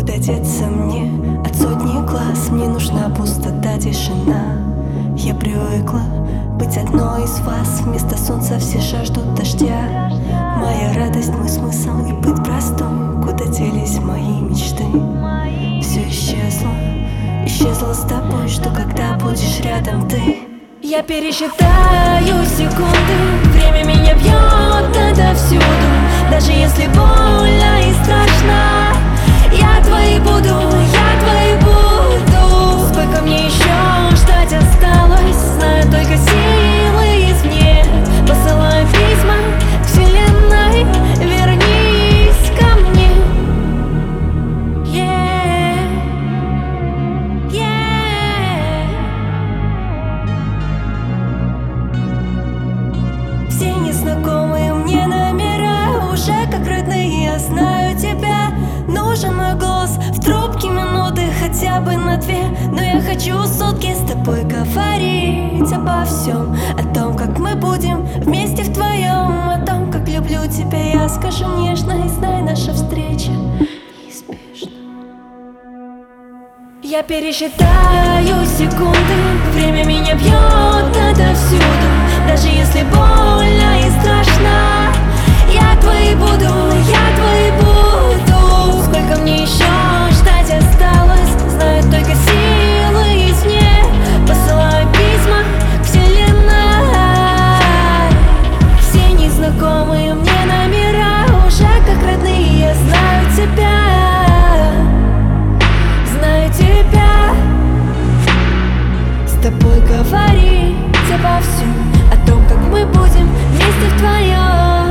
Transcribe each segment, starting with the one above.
Куда деться мне от сотни глаз? Мне нужна пустота, тишина. Я привыкла быть одной из вас. Вместо солнца все жаждут дождя. Моя радость, мой смысл и быть простым. Куда делись мои мечты? Все исчезло, исчезло с тобой. Что когда будешь рядом ты? Я пересчитаю секунды. Время меня бьет отовсюду. Даже если больно и страшно, я твоей буду, я твоей буду. Сколько мне еще ждать осталось? Знаю только силы извне. Посылаю письма к вселенной. Вернись ко мне. Все незнакомые мне номера уже как родные, я знаю тебя. Нужен мой голос в трубке, минуты хотя бы на 2. Но я хочу сутки с тобой говорить обо всем. О том, как мы будем вместе вдвоем. О том, как люблю тебя, я скажу нежно. И знай, наша встреча неизбежна. Я пересчитаю секунды. Время меня бьет отовсюду. Даже если больно и страшно, я твоей буду, я твоей буду. Сколько мне еще ждать осталось? Знаю только силы извне. Посылаю письма к вселенной. Все незнакомые мне номера уже как родные, я знаю тебя. Знаю тебя. С тобой говорить обо всем. О том, как мы будем вместе вдвоем.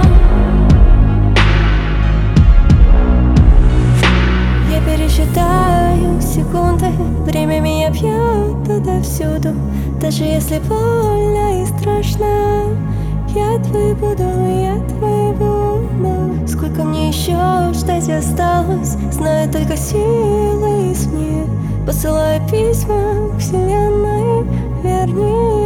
Я пересчитаю секунды. Время меня бьет отовсюду. Даже если больно и страшно, я твоей буду, я твоей буду. Сколько мне еще ждать осталось? Знаю только силы извне. Посылаю письма к вселенной. Вернись.